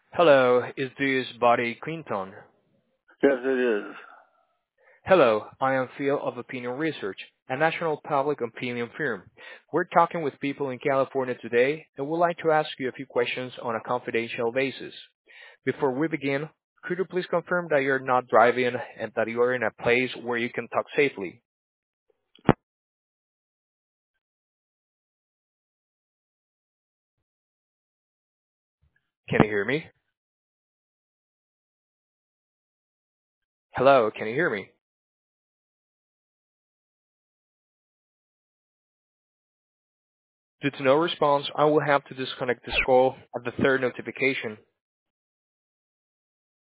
Hello, is this Buddy Clinton? Yes, it is. Hello, I am Phil of Opinion Research, a national public opinion firm. We're talking with people in California today and would like to ask you a few questions on a confidential basis. Before we begin, could you please confirm that you're not driving and that you are in a place where you can talk safely? Can you hear me? Hello, can you hear me? Due to no response, I will have to disconnect this call at the third notification.